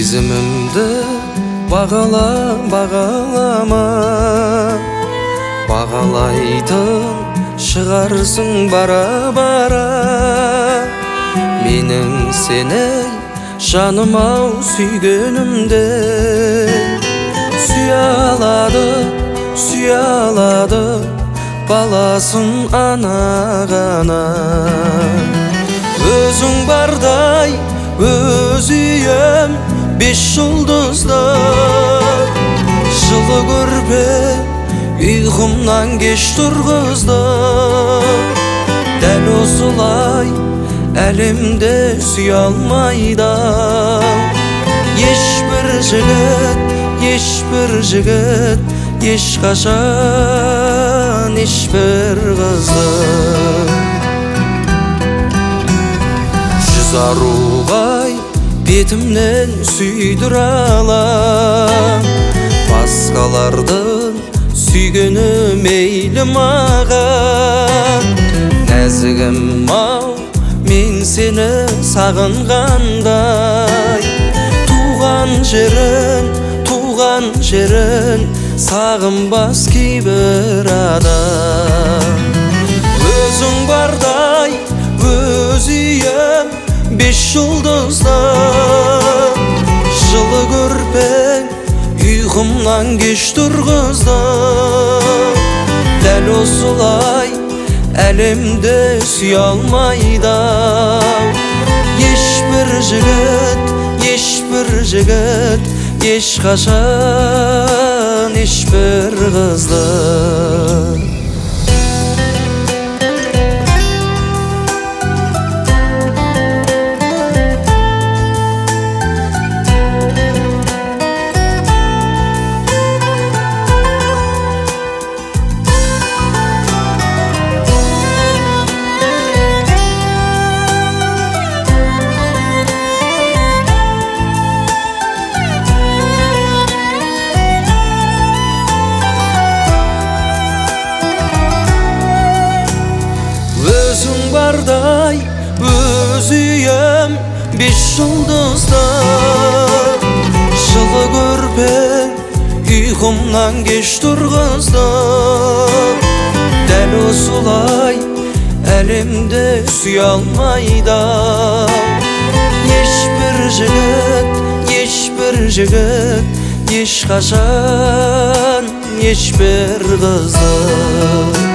Сезімімді бағалама, бағалайтын шығарсың бара-бара. Менің сені жаным-ау сүйгенімде, сүйе алады баласын ана ғана. Өзің бардай өз үйім беш жұлдызды, жылы көрпе ұйқымнан кеш тұрғызды. Дәл осылай әлемде сүйе алмайды ешбір жігіт, ешқашан ешбір қызды. Жүз аруғай бетімнен сүйдір алам, басқалардың сүйгені мейлі маған. Нәзігім-ау, мен сені сағынғандай, туған жерін сағынбас кейбір адам. Өзің бардай өз үйім беш жұлдызды, жылы көрпең ұйқымнан кеш тұрғызды. Дәл осылай әлемде сүйе алмайды ешбір жігіт, ешқашан ешбір қызды. Өзің бардай өз үйім беш жұлдызды, жылы көрпең ұйқымнан кеш тұрғызды. Дәл осылай әлемде сүйе алмайды ешбір жігіт, ешқашан ешбір қызды.